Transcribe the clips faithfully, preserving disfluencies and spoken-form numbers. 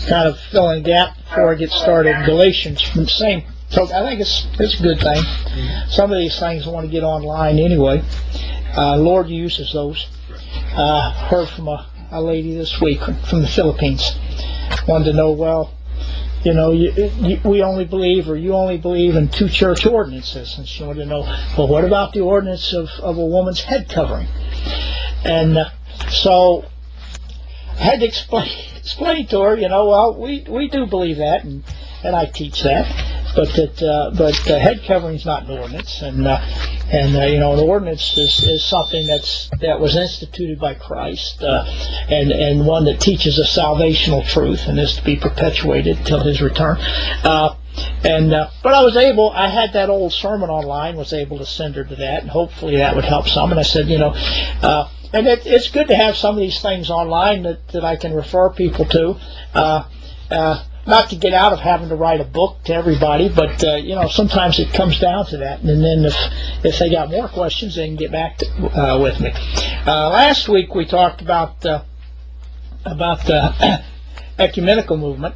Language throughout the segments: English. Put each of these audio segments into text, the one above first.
kind of fill in a gap before I get started in Galatians from the same. So I think it's it's a good thing. Some of these things I want to get online anyway. Uh, Lord uses those. Uh, heard from a, a lady this week from the Philippines. Wanted to know, well, you know, you, you, we only believe, or you only believe in two church ordinances. And she wanted to know, well, what about the ordinance of, of a woman's head covering? And uh, so I had to explain explain to her, you know, well, we, we do believe that, and, and I teach that, but that uh, but uh, head covering is not an ordinance, and uh, and uh, you know, an ordinance is, is something that's that was instituted by Christ, uh, and and one that teaches a salvational truth and is to be perpetuated till His return. Uh, and uh, but I was able, I had that old sermon online, was able to send her to that, and hopefully that would help some. And I said, you know. Uh, And it, it's good to have some of these things online that, that I can refer people to. Uh, uh, not to get out of having to write a book to everybody, but uh, you know, sometimes it comes down to that. And then if if they got more questions, they can get back to, uh, with me. Uh, last week we talked about uh, about the ecumenical movement.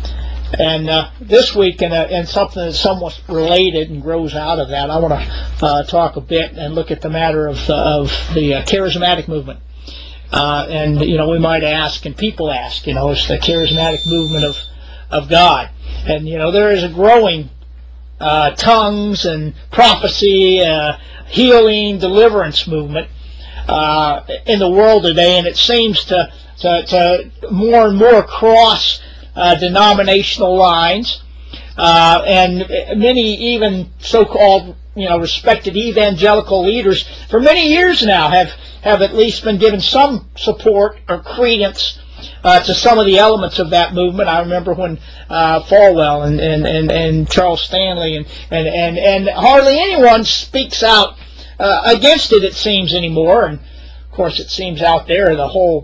And uh, this week, in, a, in something that's somewhat related and grows out of that, I want to uh, talk a bit and look at the matter of the, of the uh, charismatic movement. Uh, and, you know, we might ask, and people ask, you know, it's the charismatic movement of, of God. And, you know, there is a growing uh, tongues and prophecy, uh, healing, deliverance movement uh, in the world today, and it seems to, to, to more and more cross Uh, denominational lines, uh, and many even so-called, you know, respected evangelical leaders for many years now have, have at least been given some support or credence uh, to some of the elements of that movement. I remember when uh, Falwell and, and, and, and Charles Stanley and, and, and, and hardly anyone speaks out uh, against it, it seems, anymore. And of course it seems out there the whole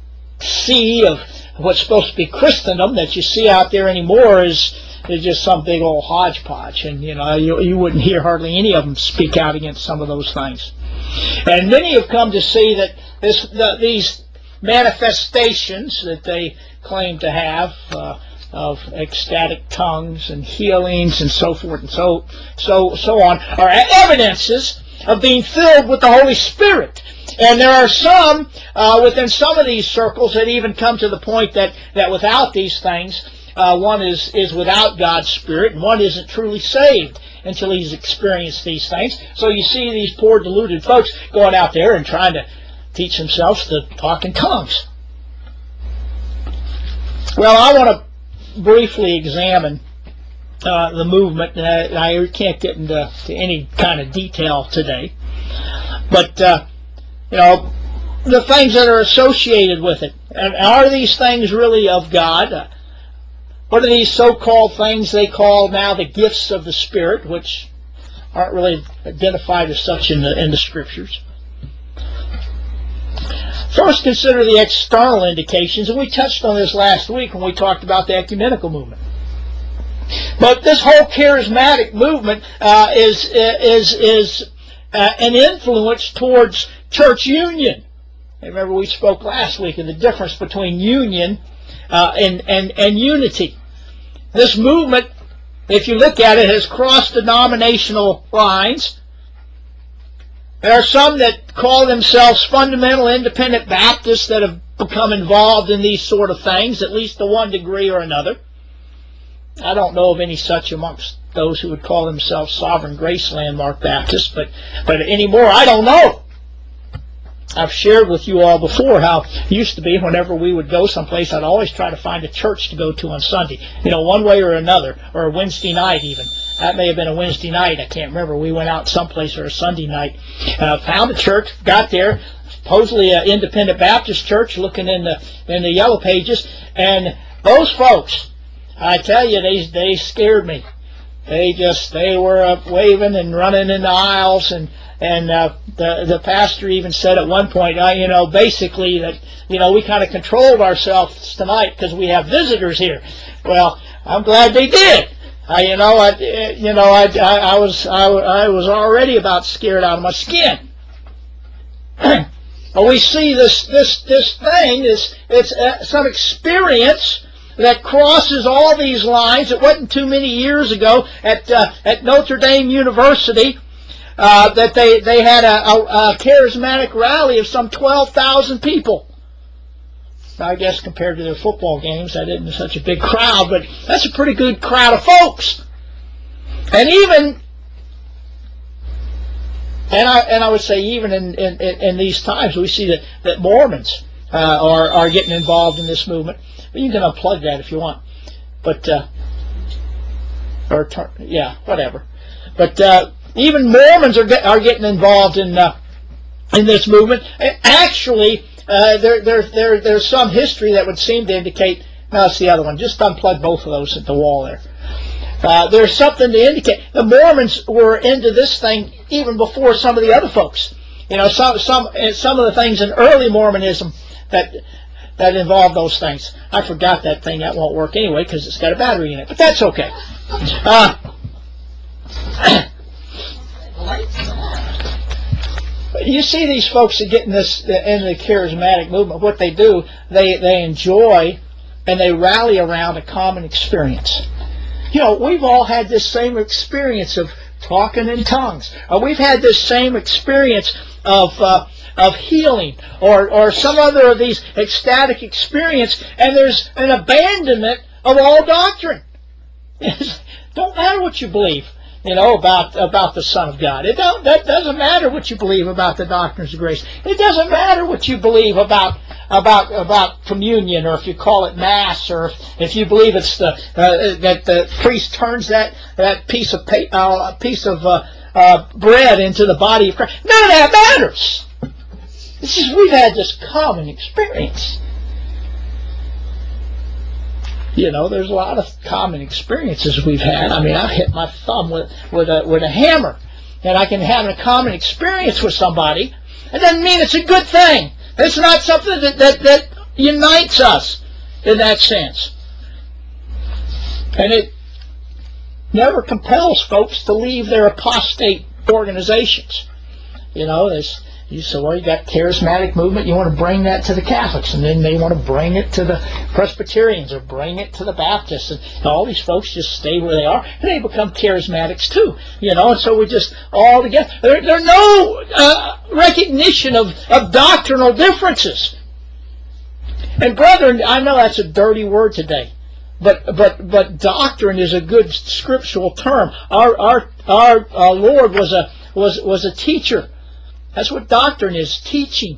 sea of what's supposed to be Christendom that you see out there anymore is is just some big old hodgepodge, and you know you, you wouldn't hear hardly any of them speak out against some of those things. And many have come to see that this the, these manifestations that they claim to have uh, of ecstatic tongues and healings and so forth and so so so on are evidences of being filled with the Holy Spirit. And there are some uh, within some of these circles that even come to the point that, that without these things, uh, one is, is without God's Spirit, and one isn't truly saved until he's experienced these things. So you see these poor deluded folks going out there and trying to teach themselves to talk in tongues. Well, I want to briefly examine uh, the movement. Uh, I can't get into to any kind of detail today, but uh, you know, the things that are associated with it. And are these things really of God? Uh, what are these so-called things they call now the gifts of the Spirit, which aren't really identified as such in the, in the Scriptures? First, consider the external indications, and we touched on this last week when we talked about the ecumenical movement. But this whole charismatic movement uh, is is is uh, an influence towards church union. Remember, we spoke last week of the difference between union uh, and, and, and unity. This movement, if you look at it, has crossed denominational lines. There are some that call themselves fundamental independent Baptists that have become involved in these sort of things, at least to one degree or another. I don't know of any such amongst those who would call themselves Sovereign Grace Landmark Baptists, but, but anymore, I don't know. I've shared with you all before how it used to be whenever we would go someplace, I'd always try to find a church to go to on Sunday, you know, one way or another, or a Wednesday night even. That may have been a Wednesday night, I can't remember. We went out someplace or a Sunday night, uh, found a church, got there, supposedly an independent Baptist church, looking in the in the yellow pages, and those folks, I tell you, they they scared me. They just, they were up waving and running in the aisles, and And uh, the the pastor even said at one point, uh, you know, basically that, you know, we kind of controlled ourselves tonight because we have visitors here. Well, I'm glad they did. I, you know, I, you know, I, I, I was I, I was already about scared out of my skin. But we see this this this thing is it's uh, some experience that crosses all these lines. It wasn't too many years ago at uh, at Notre Dame University uh, that they, they had a, a, a charismatic rally of some twelve thousand people. I guess compared to their football games, that isn't such a big crowd, but that's a pretty good crowd of folks. And even, and I and I would say even in, in, in these times, we see that, that Mormons uh, are, are getting involved in this movement. But you can unplug that if you want. But, uh, or, yeah, whatever. But uh, even Mormons are, get, are getting involved in, uh, in this movement. Actually, Uh, there, there, there, there's some history that would seem to indicate. No, it's the other one. Just unplug both of those at the wall there. Uh, there's something to indicate. The Mormons were into this thing even before some of the other folks. You know, some, some, some of the things in early Mormonism that that involved those things. I forgot that thing. That won't work anyway because it's got a battery in it. But that's okay. Uh, You see these folks that get in this in the charismatic movement. What they do, they they enjoy and they rally around a common experience. You know, we've all had this same experience of talking in tongues. Or we've had this same experience of uh, of healing, or or some other of these ecstatic experience. And there's an abandonment of all doctrine. Don't matter what you believe, you know, about about the Son of God. It don't that doesn't matter what you believe about the doctrines of grace. It doesn't matter what you believe about about about communion, or if you call it Mass, or if, if you believe it's the uh, that the priest turns that that piece of pa- uh, piece of uh, uh, bread into the body of Christ. None of that matters. It's just we've had this common experience. You know, there's a lot of common experiences we've had. I mean, I hit my thumb with, with a with a hammer, and I can have a common experience with somebody. It doesn't mean it's a good thing. It's not something that, that, that unites us in that sense. And it never compels folks to leave their apostate organizations. You know, there's You say, well, you got charismatic movement, you want to bring that to the Catholics, and then they want to bring it to the Presbyterians, or bring it to the Baptists, and all these folks just stay where they are, and they become charismatics too, you know, and so we just all together. There, there's no uh, recognition of, of doctrinal differences. And brethren, I know that's a dirty word today, but but but doctrine is a good scriptural term. Our our our, our Lord was a was was a teacher. That's what doctrine is, teaching.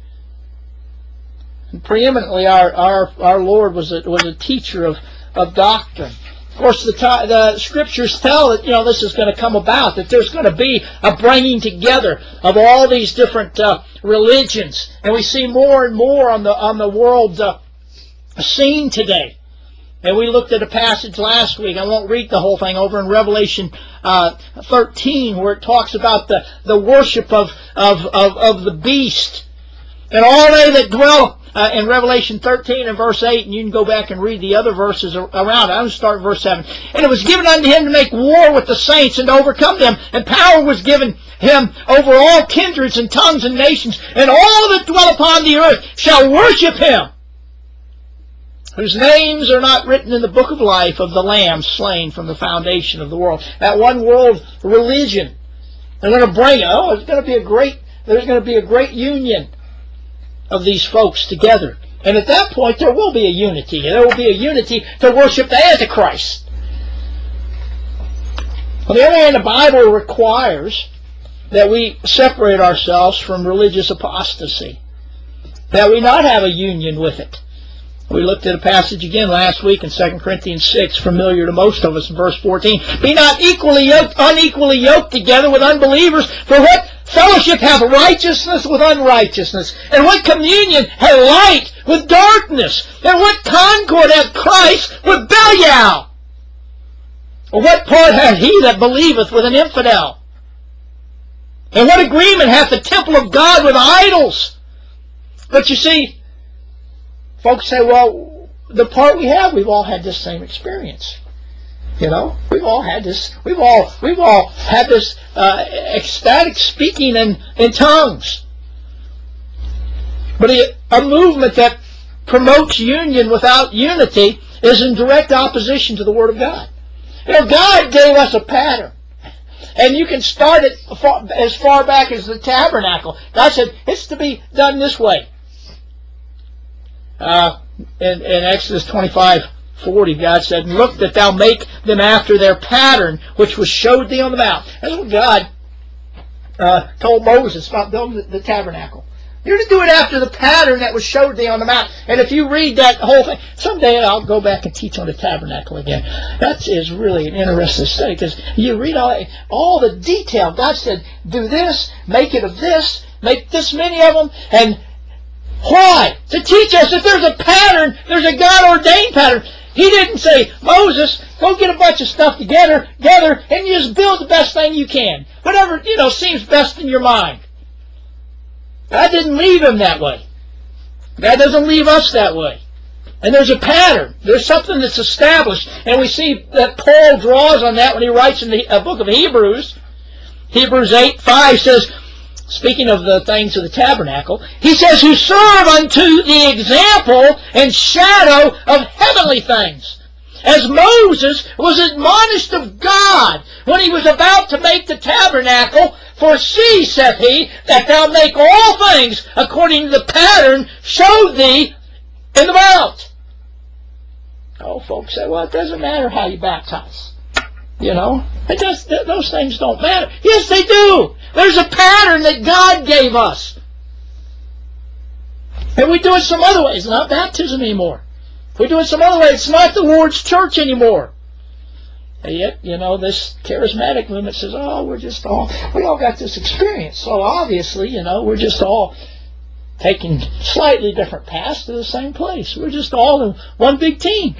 And preeminently, our, our, our Lord was a, was a teacher of, of doctrine. Of course, the, the Scriptures tell that, you know, this is going to come about, that there's going to be a bringing together of all these different uh, religions. And we see more and more on the, on the world uh, scene today. And we looked at a passage last week. I won't read the whole thing, over in Revelation uh, thirteen, where it talks about the, the worship of, of, of, of the beast. And all they that dwell uh, in Revelation thirteen and verse eight, and you can go back and read the other verses around it. I'm going to start in verse seven. And it was given unto him to make war with the saints and to overcome them. And power was given him over all kindreds and tongues and nations. And all that dwell upon the earth shall worship him, whose names are not written in the book of life of the Lamb slain from the foundation of the world. That one world religion. They're going to bring it. Oh, it's going to be a great, there's going to be a great union of these folks together. And at that point, there will be a unity. There will be a unity to worship the Antichrist. On the other hand, the Bible requires that we separate ourselves from religious apostasy, that we not have a union with it. We looked at a passage again last week in Second Corinthians six, familiar to most of us, in verse fourteen. Be not equally yoked, unequally yoked together with unbelievers, for what fellowship hath righteousness with unrighteousness? And what communion hath light with darkness? And what concord hath Christ with Belial? Or what part hath he that believeth with an infidel? And what agreement hath the temple of God with idols? But you see, folks say, well, the part we have, we've all had this same experience. You know, we've all had this. We've all we've all had this uh, ecstatic speaking in in tongues. But a, a movement that promotes union without unity is in direct opposition to the Word of God. You know, God gave us a pattern. And you can start it as far back as the tabernacle. God said, it's to be done this way. Uh, in, in Exodus twenty-five forty, God said, look that thou make them after their pattern, which was showed thee on the mount. That's what God uh, told Moses about building the, the tabernacle. You're to do it after the pattern that was showed thee on the mount. And if you read that whole thing, someday I'll go back and teach on the tabernacle again. That is really an interesting study, because you read all, all the detail. God said, do this, make it of this, make this many of them, and why? To teach us that there's a pattern, there's a God-ordained pattern. He didn't say, Moses, go get a bunch of stuff together, together, and you just build the best thing you can. Whatever, you know, seems best in your mind. God didn't leave him that way. God doesn't leave us that way. And there's a pattern. There's something that's established. And we see that Paul draws on that when he writes in the uh, book of Hebrews. Hebrews eight five says, speaking of the things of the tabernacle, he says, who serve unto the example and shadow of heavenly things. As Moses was admonished of God when he was about to make the tabernacle, for see, saith he, that thou make all things according to the pattern showed thee in the mount. Oh, folks say, well, it doesn't matter how you baptize. You know, it does, those things don't matter. Yes, they do. There's a pattern that God gave us. And we do it some other ways, not baptism anymore. We do it some other way. It's not the Lord's church anymore. And yet, you know, this charismatic movement says, oh, we're just all, we all got this experience. So obviously, you know, we're just all taking slightly different paths to the same place. We're just all in one big team.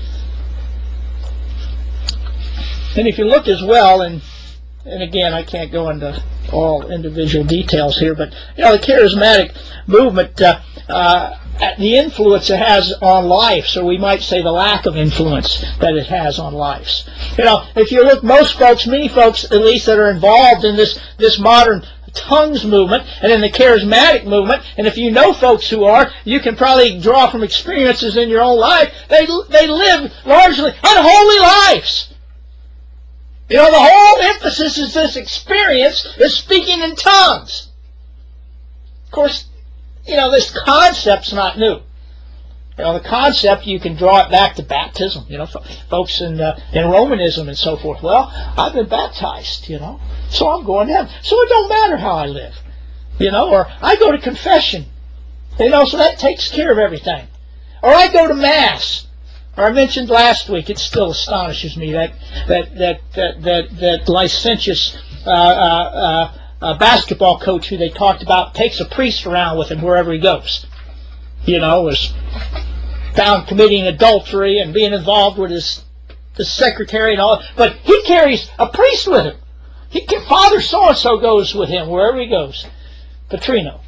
And if you look as well, and and again, I can't go into all individual details here, but, you know, the charismatic movement, uh, uh, the influence it has on lives, or we might say the lack of influence that it has on lives. You know, if you look, most folks, many folks at least that are involved in this, this modern tongues movement and in the charismatic movement, and if you know folks who are, you can probably draw from experiences in your own life, they, they live largely unholy lives. You know, the whole emphasis is this experience is speaking in tongues. Of course, you know, this concept's not new. You know, the concept, you can draw it back to baptism. You know, folks in uh, in Romanism and so forth. Well, I've been baptized, you know, so I'm going to heaven. So it don't matter how I live. You know, or I go to confession. You know, so that takes care of everything. Or I go to Mass. Or I mentioned last week, it still astonishes me that that that that that, that licentious uh, uh, uh, basketball coach who they talked about takes a priest around with him wherever he goes. You know, was found committing adultery and being involved with his, his secretary and all. But he carries a priest with him. He can, Father so-and-so goes with him wherever he goes. Petrino.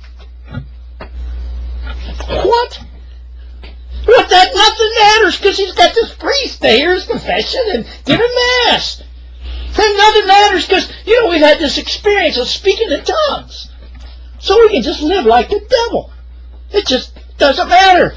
What? What, that nothing matters because he's got this priest to hear his confession and give him Mass. Then nothing matters because, you know, we've had this experience of speaking in tongues. So we can just live like the devil. It just doesn't matter.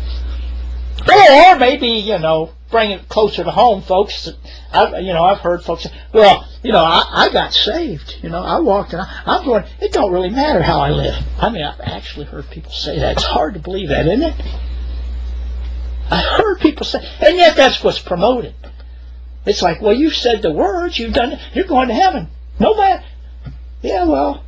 Or maybe, you know, bring it closer to home, folks. I, you know, I've heard folks say, well, you know, I, I got saved. You know, I walked and I, I'm going, it don't really matter how I live. I mean, I've actually heard people say that. It's hard to believe that, isn't it? I heard people say, and yet that's what's promoted. It's like, well, you've said the words, you've done it, you're going to heaven. No matter. Yeah, well,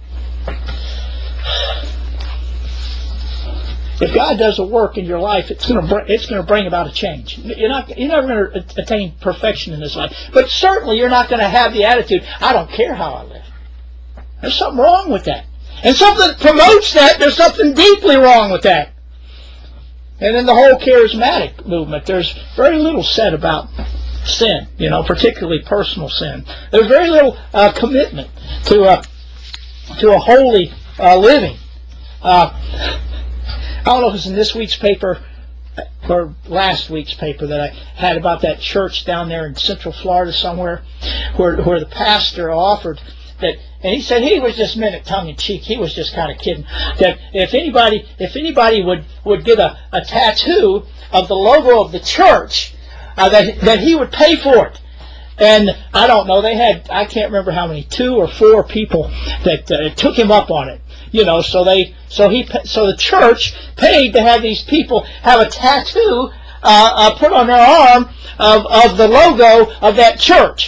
if God does a work in your life, it's going to bring, it's going to bring about a change. You're not you're never going to attain perfection in this life, but certainly you're not going to have the attitude, I don't care how I live. There's something wrong with that, and something that promotes that. There's something deeply wrong with that. And in the whole charismatic movement, there's very little said about sin, you know, particularly personal sin. There's very little uh, commitment to a to a holy uh, living. Uh, I don't know if it's in this week's paper or last week's paper that I had about that church down there in Central Florida somewhere, where where the pastor offered that, and he said he was just meant it tongue in cheek. He was just kind of kidding. That if anybody if anybody would would get a, a tattoo of the logo of the church, uh, that, that he would pay for it. And I don't know, they had, I can't remember how many, two or four people that uh, took him up on it. You know, so they, so he, so the church paid to have these people have a tattoo uh, uh, put on their arm of, of the logo of that church.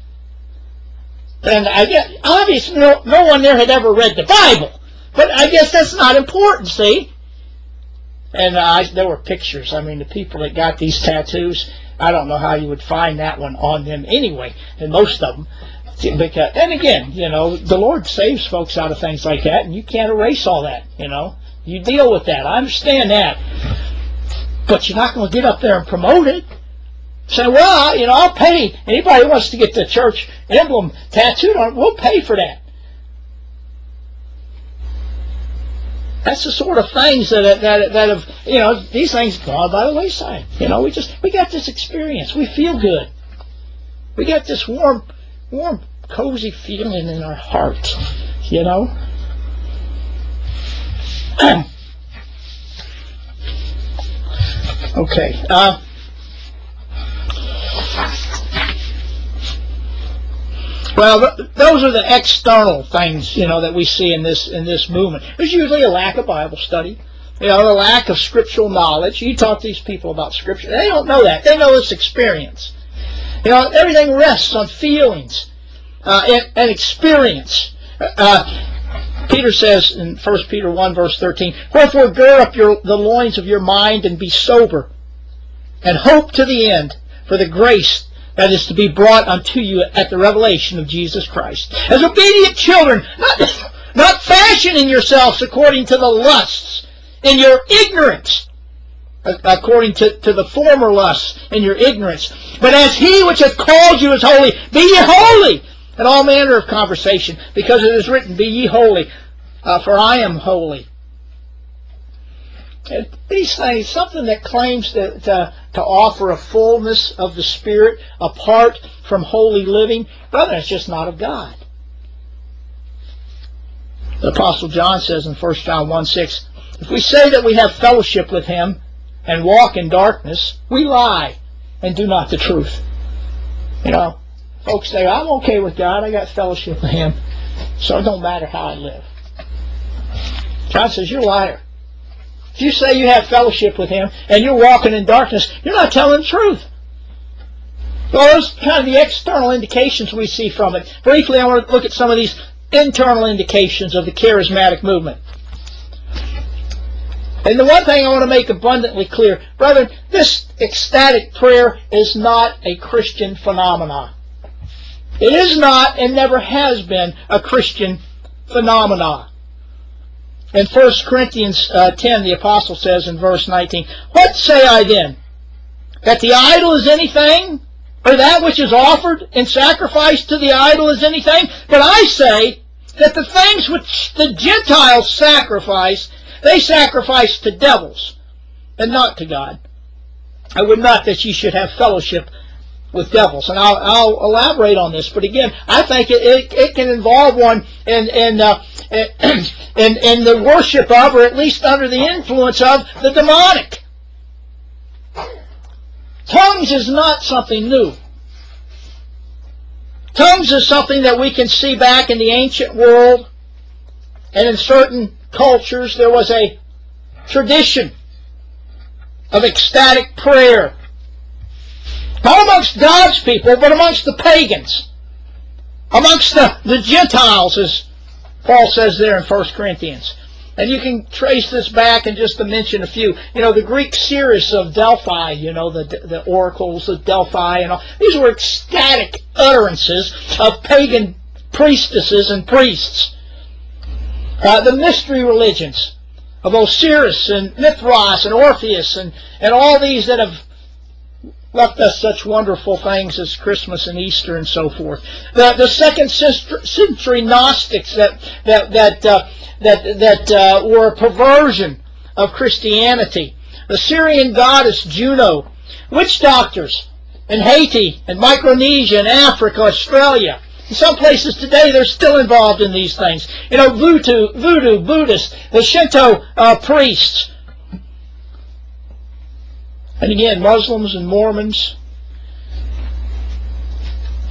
And I guess, obviously, no, no one there had ever read the Bible. But I guess that's not important, see? And uh, there were pictures. I mean, the people that got these tattoos, I don't know how you would find that one on them anyway, and most of them. Because, and again, you know, the Lord saves folks out of things like that, and you can't erase all that, you know. You deal with that. I understand that. But you're not going to get up there and promote it. Say, well, you know, I'll pay. Anybody who wants to get the church emblem tattooed on it, we'll pay for that. That's the sort of things that that that have, you know, these things gone by the wayside. You know, we just we got this experience. We feel good. We got this warm, warm, cozy feeling in our heart. You know. Okay. Uh, Well, th those are the external things, you know, that we see in this in this movement. There's usually a lack of Bible study, you know, a lack of scriptural knowledge. You talk to these people about Scripture, they don't know that. They know this experience. You know, everything rests on feelings uh, and, and experience. Uh, Peter says in First Peter one, verse thirteen, "Wherefore gird up your, the loins of your mind and be sober, and hope to the end for the grace that is to be brought unto you at the revelation of Jesus Christ. As obedient children, not, not fashioning yourselves according to the lusts in your ignorance, according to, to the former lusts in your ignorance, but as he which hath called you is holy, be ye holy in all manner of conversation, because it is written, be ye holy, uh, for I am holy." And these things, something that claims to, to, to offer a fullness of the Spirit apart from holy living, brother, it's just not of God. The Apostle John says in First John one six, "If we say that we have fellowship with him and walk in darkness, we lie and do not the truth." You know, folks say, I'm okay with God, I got fellowship with him, so it don't matter how I live. John says, you're a liar. If you say you have fellowship with him and you're walking in darkness, you're not telling the truth. Well, those are kind of the external indications we see from it. Briefly, I want to look at some of these internal indications of the charismatic movement. And the one thing I want to make abundantly clear, brethren, this ecstatic prayer is not a Christian phenomenon. It is not and never has been a Christian phenomenon. In First Corinthians uh, ten, the apostle says in verse nineteen, "What say I then? That the idol is anything? Or that which is offered in sacrifice to the idol is anything? But I say that the things which the Gentiles sacrifice, they sacrifice to devils, and not to God. I would not that ye should have fellowship with devils." And I'll, I'll elaborate on this, but again, I think it, it, it can involve one in in, uh, in in the worship of, or at least under the influence of, the demonic. Tongues is not something new. Tongues is something that we can see back in the ancient world, and in certain cultures there was a tradition of ecstatic prayer. Not amongst God's people, but amongst the pagans. Amongst the, the Gentiles, as Paul says there in First Corinthians. And you can trace this back and just to mention a few. You know, the Greek seeress of Delphi, you know, the, the oracles of Delphi and all. These were ecstatic utterances of pagan priestesses and priests. Uh, the mystery religions of Osiris and Mithras and Orpheus and, and all these that have left us such wonderful things as Christmas and Easter and so forth. The, the second century Gnostics that that that uh, that that uh, were a perversion of Christianity. The Syrian goddess Juno, witch doctors in Haiti and Micronesia and Africa, Australia. In some places today, they're still involved in these things. You know, voodoo, voodoo Buddhists, the Shinto uh, priests. And again, Muslims and Mormons,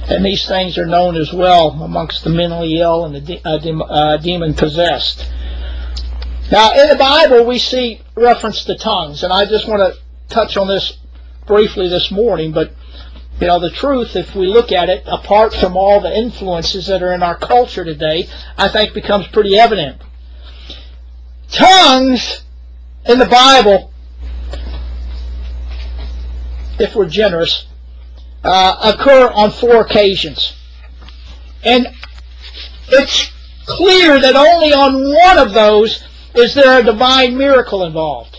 And these things are known as well amongst the mentally ill and the de uh, de uh, demon-possessed. Now, in the Bible, we see reference to tongues, and I just want to touch on this briefly this morning, but, you know, the truth, if we look at it, apart from all the influences that are in our culture today, I think becomes pretty evident. Tongues in the Bible, if we're generous, uh, occur on four occasions. And it's clear that only on one of those is there a divine miracle involved.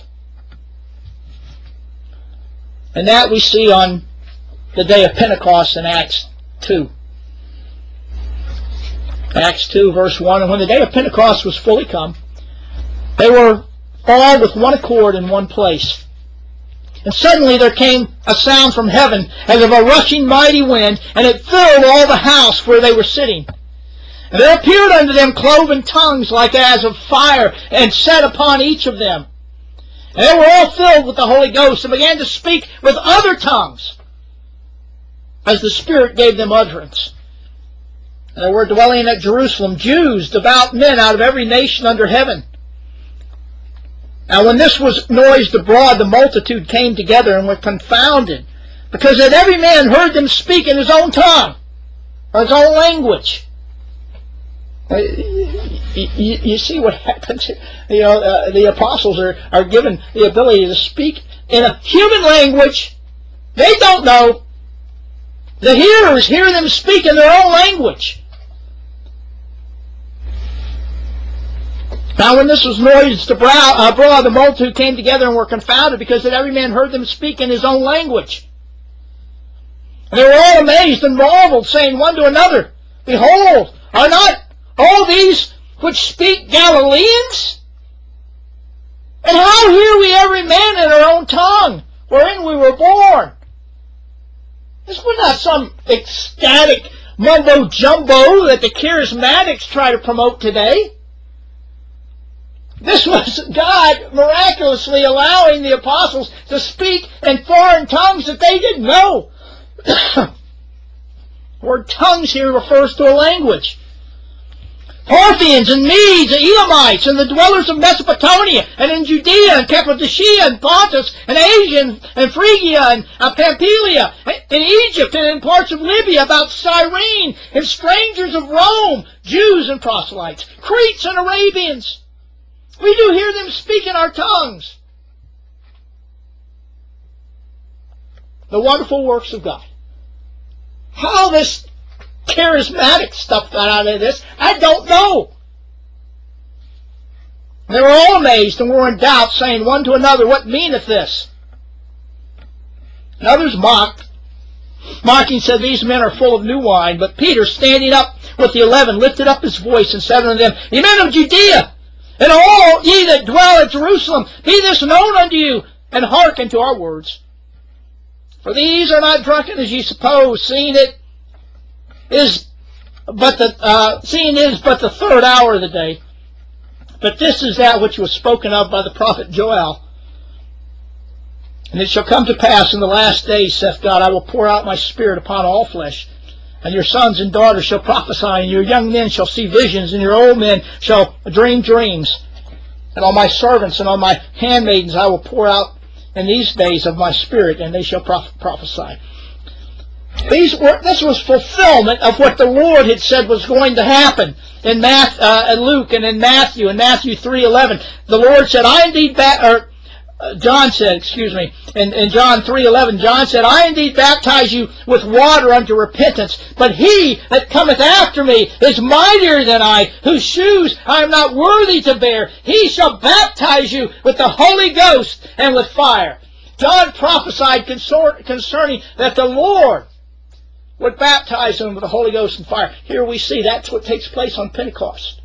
And that we see on the day of Pentecost in Acts two. Acts two, verse one, and when the day of Pentecost was fully come, they were all with one accord in one place. And suddenly there came a sound from heaven as of a rushing mighty wind, and it filled all the house where they were sitting. And there appeared unto them cloven tongues like as of fire, and sat upon each of them. And they were all filled with the Holy Ghost, and began to speak with other tongues, as the Spirit gave them utterance. And there were dwelling at Jerusalem Jews, devout men out of every nation under heaven. Now when this was noised abroad, the multitude came together and were confounded, because that every man heard them speak in his own tongue, or his own language. Uh, you, you, you see what happens. You know, uh, the apostles are, are given the ability to speak in a human language they don't know. The hearers hear them speak in their own language. Now when this was noised abroad, the multitude came together and were confounded, because that every man heard them speak in his own language. And they were all amazed and marveled, saying one to another, Behold, are not all these which speak Galileans? And how hear we every man in our own tongue, wherein we were born? This was not some ecstatic mumbo-jumbo that the charismatics try to promote today. This was God miraculously allowing the apostles to speak in foreign tongues that they didn't know. The word tongues here refers to a language. Parthians and Medes and Elamites and the dwellers of Mesopotamia and in Judea and Cappadocia and Pontus and Asia and Phrygia and uh, Pamphylia and in Egypt and in parts of Libya about Cyrene and strangers of Rome, Jews and proselytes, Cretes and Arabians. We do hear them speak in our tongues. The wonderful works of God. How this charismatic stuff got out of this, I don't know. They were all amazed and were in doubt, saying one to another, What meaneth this? And others mocked. Mocking said, These men are full of new wine. But Peter, standing up with the eleven, lifted up his voice and said unto them, Ye men of Judea, and all ye that dwell at Jerusalem, be this known unto you, and hearken to our words. For these are not drunken as ye suppose, seeing it is but the uh, seeing it is but the third hour of the day. But this is that which was spoken of by the prophet Joel. And it shall come to pass in the last days, saith God, I will pour out my Spirit upon all flesh. And your sons and daughters shall prophesy, and your young men shall see visions, and your old men shall dream dreams. And on my servants and on my handmaidens I will pour out in these days of my Spirit, and they shall proph prophesy. These were, this was fulfillment of what the Lord had said was going to happen in, Math, uh, in Luke and in Matthew, in Matthew three eleven. The Lord said, I indeed, ba or uh, John said, excuse me, in, in John three eleven, John said, I indeed baptize you with water unto repentance, but he that cometh after me is mightier than I, whose shoes I am not worthy to bear. He shall baptize you with the Holy Ghost and with fire. John prophesied concerning that the Lord would baptize them with the Holy Ghost and fire. Here we see that's what takes place on Pentecost.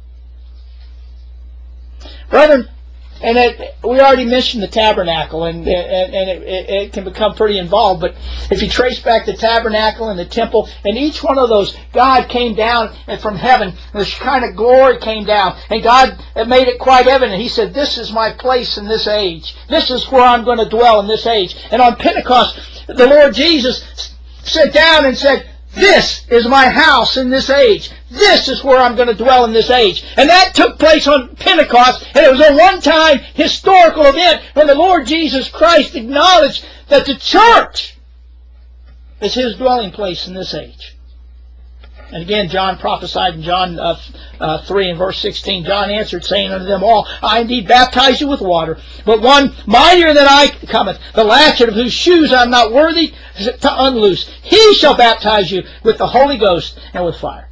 Brethren, and it, we already mentioned the tabernacle, and, and, and it, it, it can become pretty involved, but if you trace back the tabernacle and the temple, and each one of those, God came down from heaven, and this kind of glory came down, and God made it quite evident. He said, this is my place in this age. This is where I'm going to dwell in this age. And on Pentecost, the Lord Jesus sat down and said, This is my house in this age. This is where I'm going to dwell in this age. And that took place on Pentecost, and it was a one-time historical event when the Lord Jesus Christ acknowledged that the church is His dwelling place in this age. And again, John prophesied in John uh, uh, three and verse sixteen, John answered, saying unto them all, I indeed baptize you with water, but one mightier than I cometh, the latchet of whose shoes I am not worthy to unloose. He shall baptize you with the Holy Ghost and with fire.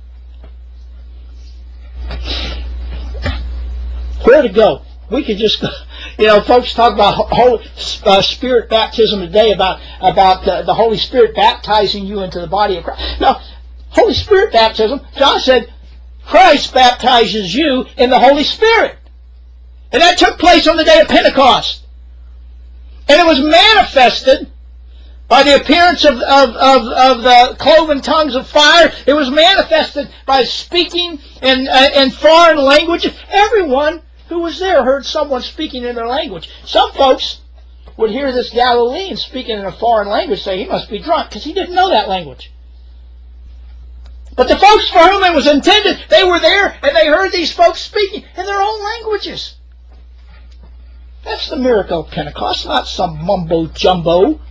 Where to go? We could just, you know, folks talk about Holy uh, Spirit baptism today, about about uh, the Holy Spirit baptizing you into the body of Christ. No. Holy Spirit baptism, John said, Christ baptizes you in the Holy Spirit. And that took place on the day of Pentecost. And it was manifested by the appearance of, of, of, of the cloven tongues of fire. It was manifested by speaking in, uh, in foreign languages. Everyone who was there heard someone speaking in their language. Some folks would hear this Galilean speaking in a foreign language, say he must be drunk, because he didn't know that language. But the folks for whom it was intended, they were there and they heard these folks speaking in their own languages. That's the miracle of Pentecost, not some mumbo-jumbo,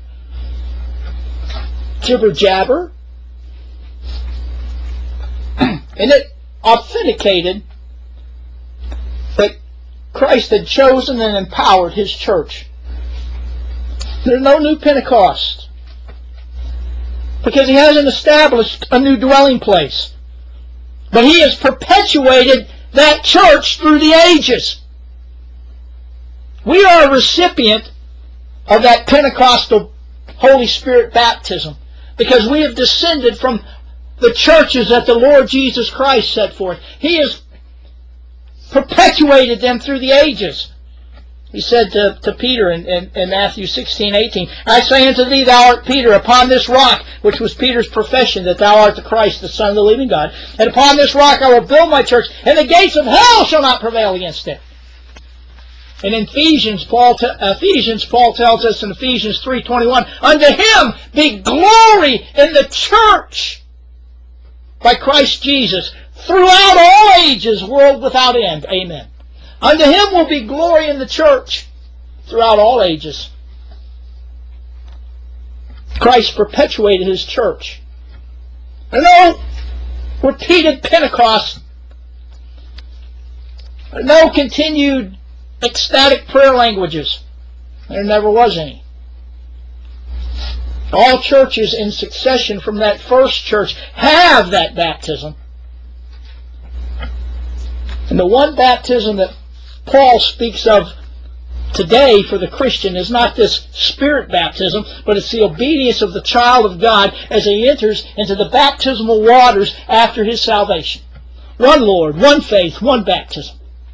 jibber-jabber. And it authenticated that Christ had chosen and empowered His church. There's no new Pentecost, because He hasn't established a new dwelling place. But He has perpetuated that church through the ages. We are a recipient of that Pentecostal Holy Spirit baptism, because we have descended from the churches that the Lord Jesus Christ set forth. He has perpetuated them through the ages. He said to, to Peter in, in, in Matthew sixteen, eighteen, I say unto thee, thou art Peter, upon this rock, which was Peter's profession, that thou art the Christ, the Son of the living God, and upon this rock I will build my church, and the gates of hell shall not prevail against it. And in Ephesians, Paul, te- Ephesians, Paul tells us in Ephesians three twenty-one, unto Him be glory in the church by Christ Jesus, throughout all ages, world without end. Amen. Unto Him will be glory in the church throughout all ages. Christ perpetuated His church. There are no repeated Pentecost. There are no continued ecstatic prayer languages. There never was any. All churches in succession from that first church have that baptism. And the one baptism that Paul speaks of today for the Christian is not this Spirit baptism, but it's the obedience of the child of God as he enters into the baptismal waters after his salvation. One Lord, one faith, one baptism.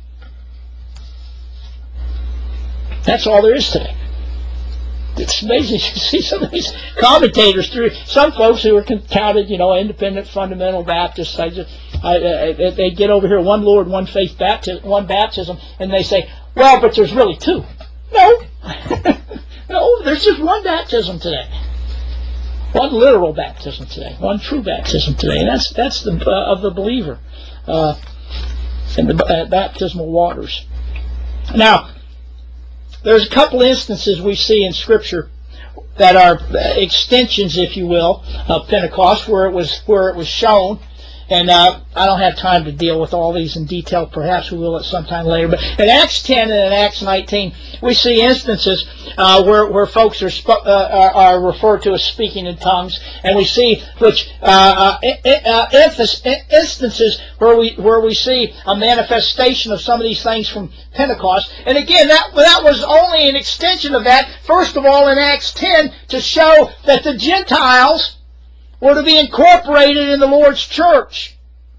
That's all there is today. It's amazing to see some of these commentators through. Some folks who are counted, you know, independent fundamental Baptists, I just, I, I, they get over here, one Lord, one faith, baptism, one baptism, and they say, well, but there's really two. No. No, there's just one baptism today. One literal baptism today. One true baptism today. And that's that's the uh, of the believer uh, in the uh, baptismal waters. Now, there's a couple instances we see in Scripture that are extensions, if you will, of Pentecost, where it was where it was shown. And uh, I don't have time to deal with all these in detail. Perhaps we will at some time later. But in Acts ten and in Acts nineteen, we see instances uh, where where folks are, sp- uh, are are referred to as speaking in tongues, and we see which uh, uh, uh, instances where we where we see a manifestation of some of these things from Pentecost. And again, that that was only an extension of that. First of all, in Acts ten, to show that the Gentiles were to be incorporated in the Lord's church.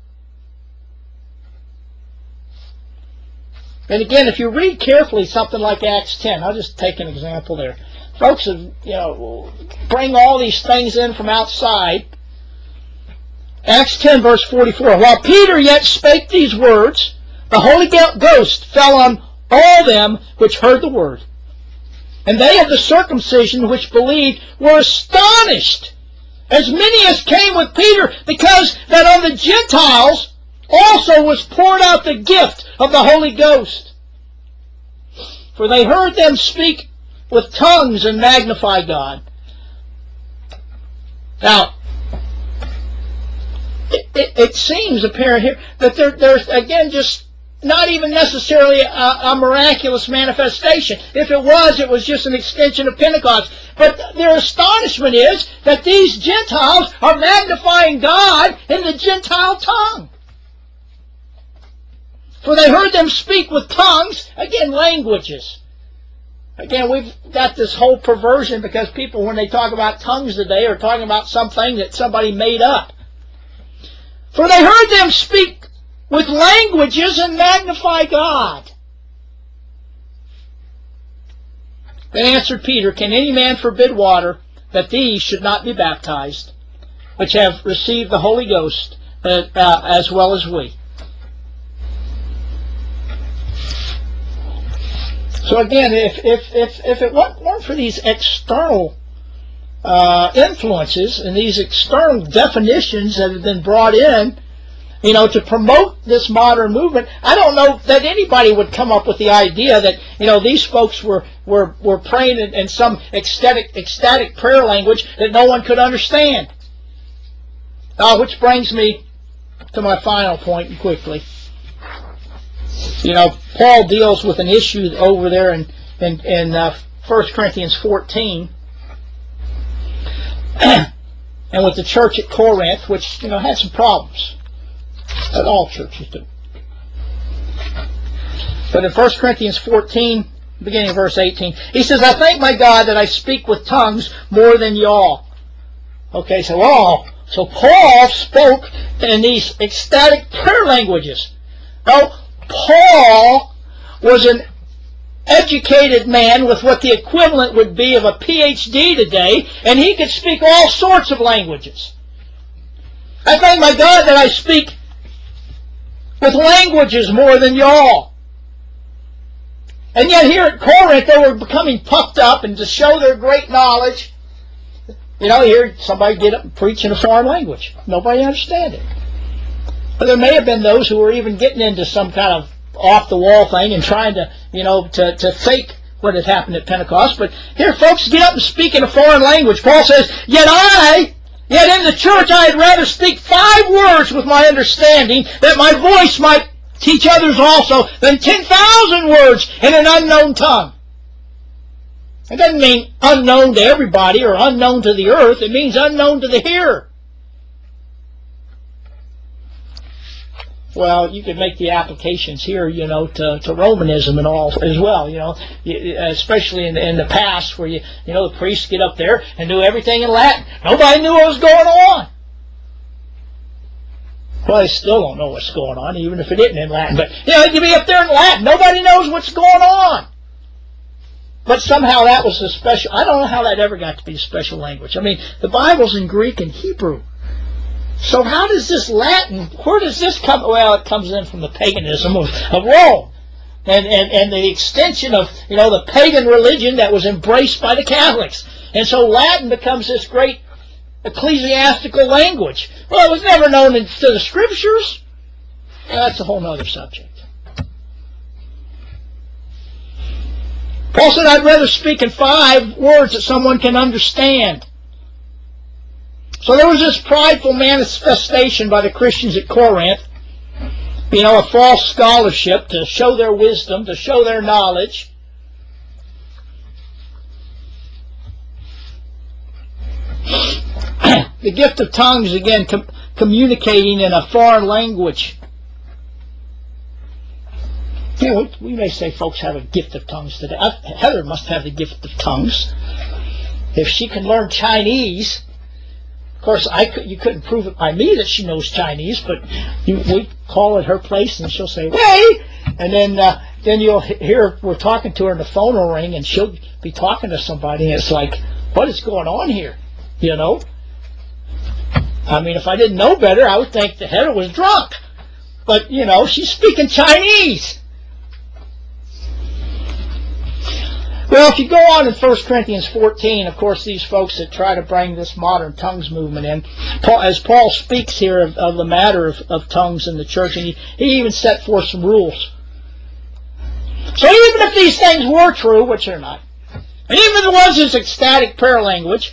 And again, if you read carefully something like Acts ten, I'll just take an example there. Folks, you know, bring all these things in from outside. Acts ten, verse forty-four. While Peter yet spake these words, the Holy Ghost fell on all them which heard the word. And they of the circumcision which believed were astonished, as many as came with Peter, because that on the Gentiles also was poured out the gift of the Holy Ghost. For they heard them speak with tongues and magnify God. Now, it, it, it seems apparent here that there, there's, again, just not even necessarily a, a miraculous manifestation. If it was, it was just an extension of Pentecost. But their astonishment is that these Gentiles are magnifying God in the Gentile tongue. For they heard them speak with tongues, again, languages. Again, we've got this whole perversion because people, when they talk about tongues today, are talking about something that somebody made up. For they heard them speak with languages and magnify God. Then answered Peter, Can any man forbid water, that these should not be baptized, which have received the Holy Ghost, uh, uh, as well as we? So again, if if if, if it weren't for these external uh, influences and these external definitions that have been brought in, you know, to promote this modern movement, I don't know that anybody would come up with the idea that, you know, these folks were were were praying in, in some ecstatic ecstatic prayer language that no one could understand. Uh, which brings me to my final point quickly. You know, Paul deals with an issue over there in in, in uh, First Corinthians fourteen, and with the church at Corinth, which, you know, had some problems, as all churches do. But in First Corinthians fourteen, beginning of verse eighteen, he says, I thank my God that I speak with tongues more than y'all. Okay, so oh, so Paul spoke in these ecstatic prayer languages. Now, Paul was an educated man with what the equivalent would be of a P H D today, and he could speak all sorts of languages. I thank my God that I speak with languages more than y'all. And yet here at Corinth they were becoming puffed up, and to show their great knowledge, you know, here somebody get up and preach in a foreign language. Nobody understand it. But there may have been those who were even getting into some kind of off-the-wall thing and trying to, you know, to, to fake what had happened at Pentecost. But here folks get up and speak in a foreign language. Paul says, Yet I, yet in the church I had rather speak five words with my understanding, that my voice might teach others also, than ten thousand words in an unknown tongue. It doesn't mean unknown to everybody or unknown to the earth. It means unknown to the hearer. Well, you could make the applications here, you know, to, to Romanism and all as well, you know, especially in, in the past where, you you know, the priests get up there and do everything in Latin. Nobody knew what was going on. Well, they still don't know what's going on, even if it isn't in Latin. But, you know, you be up there in Latin. Nobody knows what's going on. But somehow that was a special, I don't know how that ever got to be a special language. I mean, the Bible's in Greek and Hebrew. So how does this Latin, where does this come? Well, it comes in from the paganism of, of Rome. And, and, and the extension of, you know, the pagan religion that was embraced by the Catholics. And so Latin becomes this great ecclesiastical language. Well, it was never known in, to the Scriptures. Well, that's a whole other subject. Paul said, I'd rather speak in five words that someone can understand. So there was this prideful manifestation by the Christians at Corinth, you know, a false scholarship to show their wisdom, to show their knowledge. The gift of tongues, again, com communicating in a foreign language. You know, we, we may say folks have a gift of tongues today. I, Heather must have the gift of tongues. If she can learn Chinese, of course, I could, you couldn't prove it by me that she knows Chinese, but you, we call at her place and she'll say, "Wait," and then uh, then you'll hear we're talking to her and the phone will ring and she'll be talking to somebody and it's like, what is going on here? You know? I mean, if I didn't know better, I would think the Heather was drunk. But, you know, she's speaking Chinese. Well, if you go on in First Corinthians fourteen, of course, these folks that try to bring this modern tongues movement in, Paul, as Paul speaks here of, of the matter of, of tongues in the church, and he, he even set forth some rules. So even if these things were true, which they're not, and even if there was this ecstatic prayer language,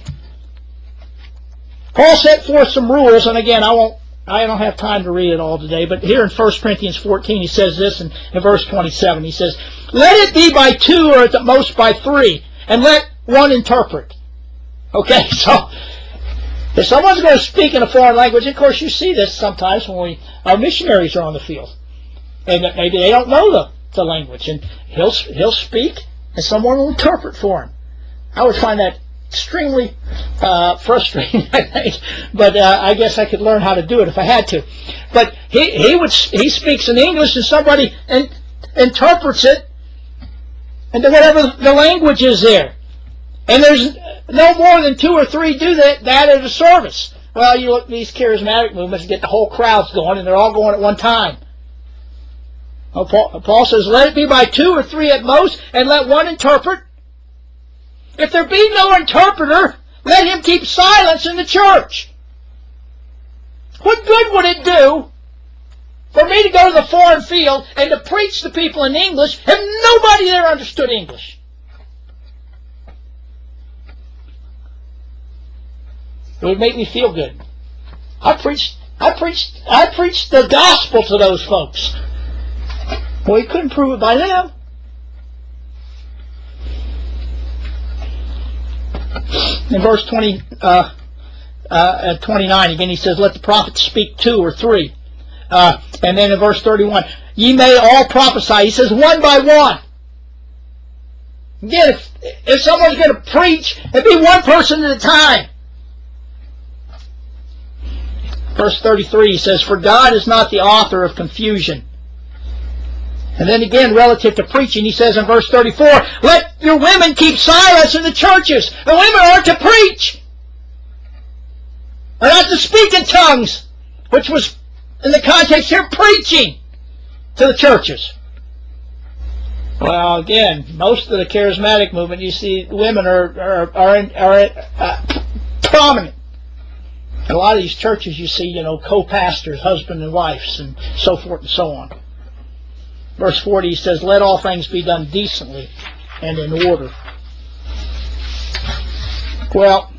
Paul set forth some rules, and again, I won't, I don't have time to read it all today, but here in First Corinthians fourteen, he says this in, in verse twenty-seven. He says, "Let it be by two or at the most by three, and let one interpret." Okay, so if someone's going to speak in a foreign language, of course you see this sometimes when we, our missionaries are on the field, and maybe they don't know the, the language, and he'll he'll speak, and someone will interpret for him. I would find that extremely uh, frustrating, I think, but uh, I guess I could learn how to do it if I had to. But he he would he speaks in English, and somebody in, interprets it into whatever the language is there. And there's no more than two or three do that that at a service. Well, you look at these charismatic movements and get the whole crowds going, and they're all going at one time. Well, Paul, Paul says, "Let it be by two or three at most, and let one interpret. If there be no interpreter, let him keep silence in the church." What good would it do for me to go to the foreign field and to preach to people in English if nobody there understood English? It would make me feel good. I preached, I preached, I preached the gospel to those folks. Well, he couldn't prove it by them. In verse twenty, uh, uh, twenty-nine, again, he says, "Let the prophets speak two or three." Uh, and then in verse thirty-one, "Ye may all prophesy." He says, one by one. Again, if, if someone's going to preach, it'd be one person at a time. Verse thirty-three, he says, "For God is not the author of confusion." And then again, relative to preaching, he says in verse thirty-four, "Let your women keep silence in the churches." The women are to preach. They're not to speak in tongues, which was, in the context here, preaching to the churches. Well, again, most of the charismatic movement, you see, women are are are, in, are uh, prominent. In a lot of these churches, you see, you know, co-pastors, husband and wives, and so forth and so on. Verse forty, he says, "Let all things be done decently and in order." Well,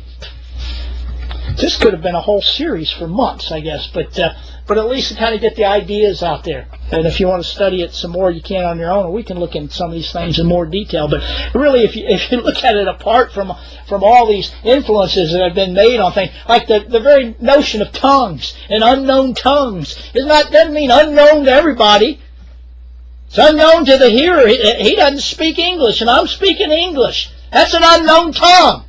this could have been a whole series for months, I guess, but uh, but at least to kind of get the ideas out there. And if you want to study it some more, you can on your own, or we can look into some of these things in more detail. But really, if you, if you look at it apart from from all these influences that have been made on things, like the, the very notion of tongues and unknown tongues, is not doesn't mean unknown to everybody. It's unknown to the hearer. He, he doesn't speak English, and I'm speaking English. That's an unknown tongue.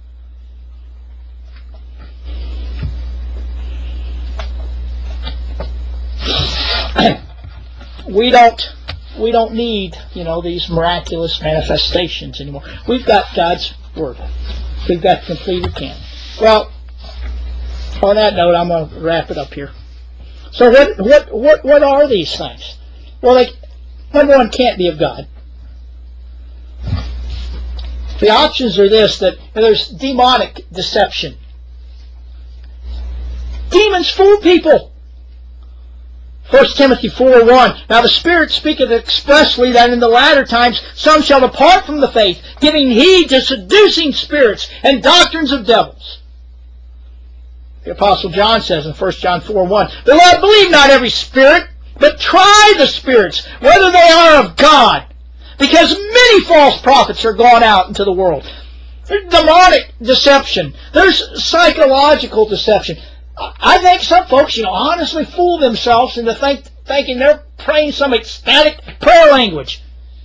we don't we don't need, you know, these miraculous manifestations anymore. We've got God's Word. We've got completed canon. Well, on that note, I'm going to wrap it up here. So what what what what are these things? Well, they, number one, can't be of God. The options are this, that there's demonic deception. Demons fool people. First Timothy four one, "Now the Spirit speaketh expressly that in the latter times some shall depart from the faith, giving heed to seducing spirits and doctrines of devils." The Apostle John says in First John four one, "Beloved, believe not every spirit, but try the spirits, whether they are of God, because many false prophets are gone out into the world." There's demonic deception. There's psychological deception. I think some folks, you know, honestly fool themselves into think, thinking they're praying some ecstatic prayer language.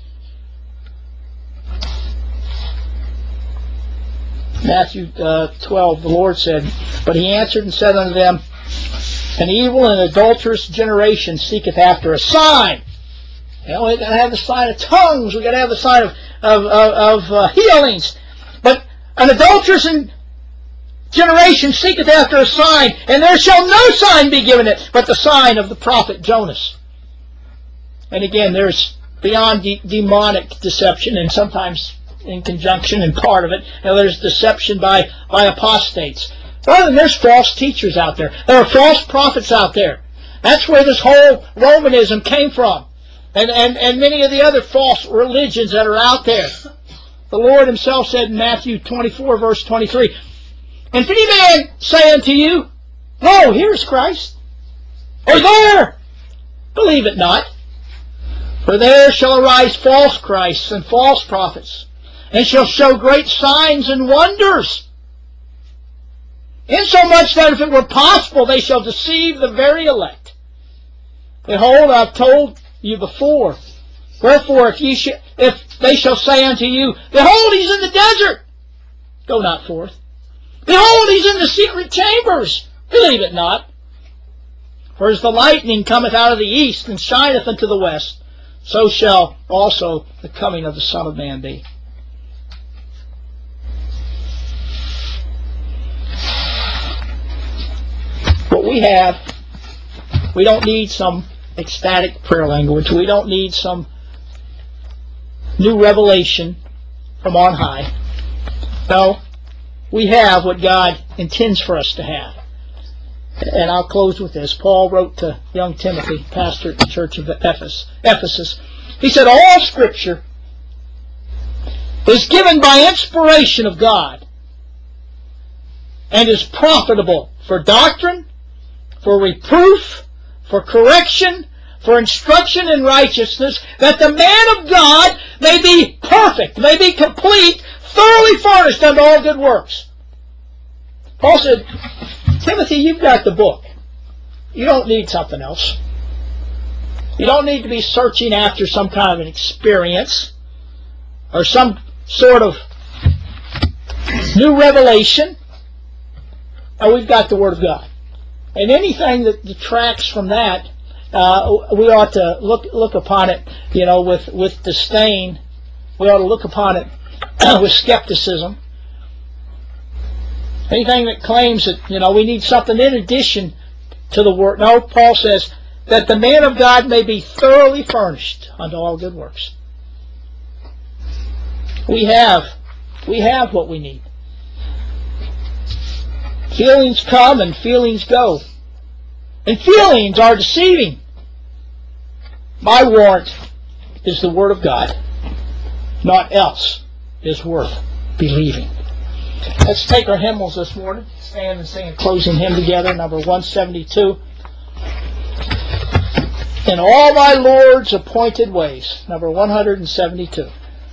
Matthew uh, twelve, the Lord said, "But he answered and said unto them, An evil and adulterous generation seeketh after a sign." You know, we got to have the sign of tongues. We got to have the sign of of, of, of uh, healings. But an adulterous and generation seeketh after a sign, and there shall no sign be given it, but the sign of the prophet Jonas. And again, there's beyond de- demonic deception, and sometimes in conjunction and part of it. Now there's deception by, by apostates. Well, then there's false teachers out there. There are false prophets out there. That's where this whole Romanism came from. And, and, and many of the other false religions that are out there. The Lord himself said in Matthew twenty-four, verse twenty-three, "And if any man say unto you, Lo, here is Christ, or there, believe it not. For there shall arise false Christs and false prophets, and shall show great signs and wonders, insomuch that if it were possible, they shall deceive the very elect. Behold, I have told you before. Wherefore, if ye sh if they shall say unto you, Behold, he's in the desert, go not forth. Behold, he's in the secret chambers, believe it not. For as the lightning cometh out of the east, and shineth unto the west, so shall also the coming of the Son of Man be." What we have, we don't need some ecstatic prayer language. We don't need some new revelation from on high. No, we have what God intends for us to have. And I'll close with this. Paul wrote to young Timothy, pastor at the church of Ephesus. He said, "All Scripture is given by inspiration of God and is profitable for doctrine, for reproof, for correction, for instruction in righteousness, that the man of God may be perfect, may be complete, thoroughly furnished unto all good works." Paul said, Timothy, you've got the book. You don't need something else. You don't need to be searching after some kind of an experience or some sort of new revelation. And we've got the Word of God. And anything that detracts from that, uh, we ought to look look upon it, you know, with, with disdain. We ought to look upon it with skepticism. Anything that claims that, you know, we need something in addition to the Word. No, Paul says, that the man of God may be thoroughly furnished unto all good works. We have, we have what we need. Feelings come and feelings go. And feelings are deceiving. My warrant is the Word of God. Naught else is worth believing. Let's take our hymnals this morning. Stand and sing a closing hymn together, number one seventy-two. "In all my Lord's appointed ways," number one seventy-two.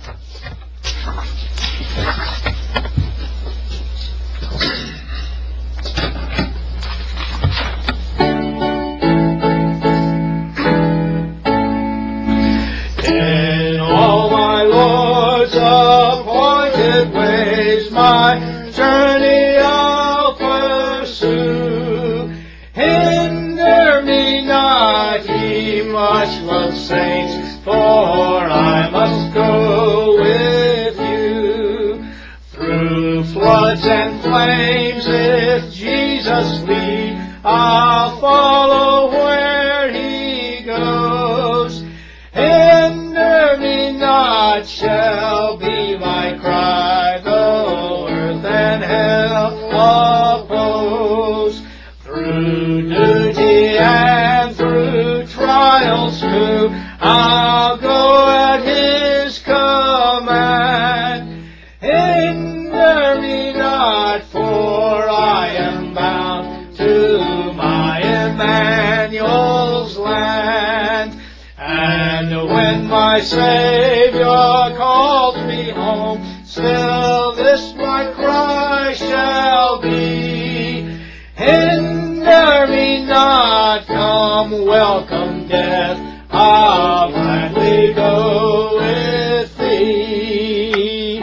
In all my Lord's appointed ways, my journey I'll pursue. Hinder me not, ye much loved saints, for I must go with you. Through floods and flames, if Jesus lead, I'll follow where he goes. Hinder me not shall be my cry, though earth and hell oppose. Through duty and through trials too, I'll go at his command. Hinder me not, for I am bound to my Emmanuel's land. And when my Savior calls me home, still this my cry shall be. Hinder me not, come welcome death, I'll gladly go with thee.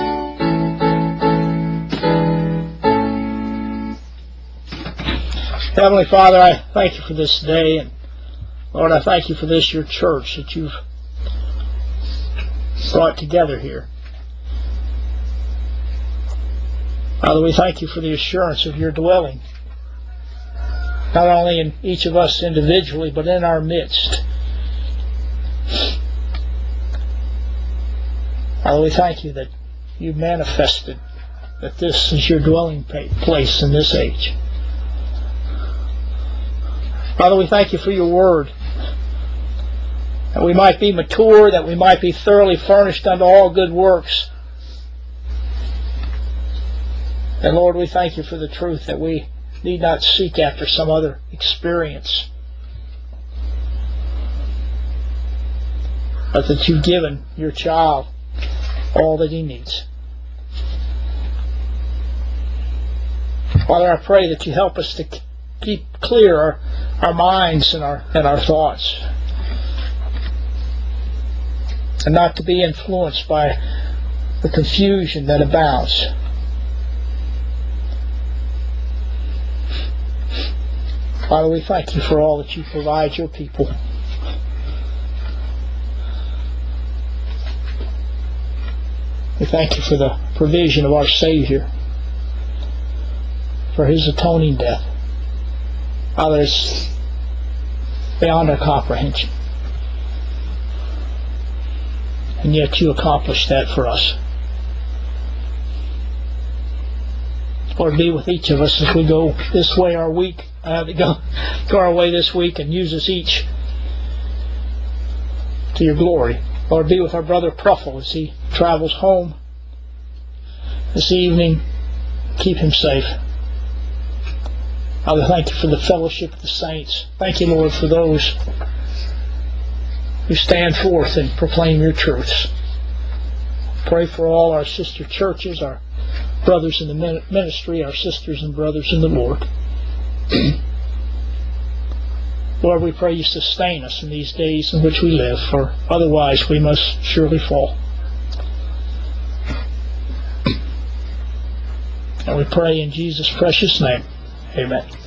Heavenly Father, I thank you for this day, and Lord, I thank you for this, your church, that you've brought together here. Father, we thank you for the assurance of your dwelling, not only in each of us individually, but in our midst. Father, we thank you that you manifested that this is your dwelling place in this age. Father, we thank you for your word, that we might be mature, that we might be thoroughly furnished unto all good works. And Lord, we thank you for the truth that we need not seek after some other experience, but that you've given your child all that he needs. Father, I pray that you help us to keep clear our, our minds and our, and our thoughts, and not to be influenced by the confusion that abounds. Father, we thank you for all that you provide your people. We thank you for the provision of our Savior, for his atoning death. Father, it's beyond our comprehension. And yet you accomplished that for us. Lord, be with each of us as we go this way our week, uh, go, go our way this week, and use us each to your glory. Lord, be with our brother Pruffle as he travels home this evening. Keep him safe. Father, thank you for the fellowship of the saints. Thank you, Lord, for those who stand forth and proclaim your truths. Pray for all our sister churches, our brothers in the ministry, our sisters and brothers in the Lord. Lord, we pray you sustain us in these days in which we live, for otherwise we must surely fall. And we pray in Jesus' precious name. Amen.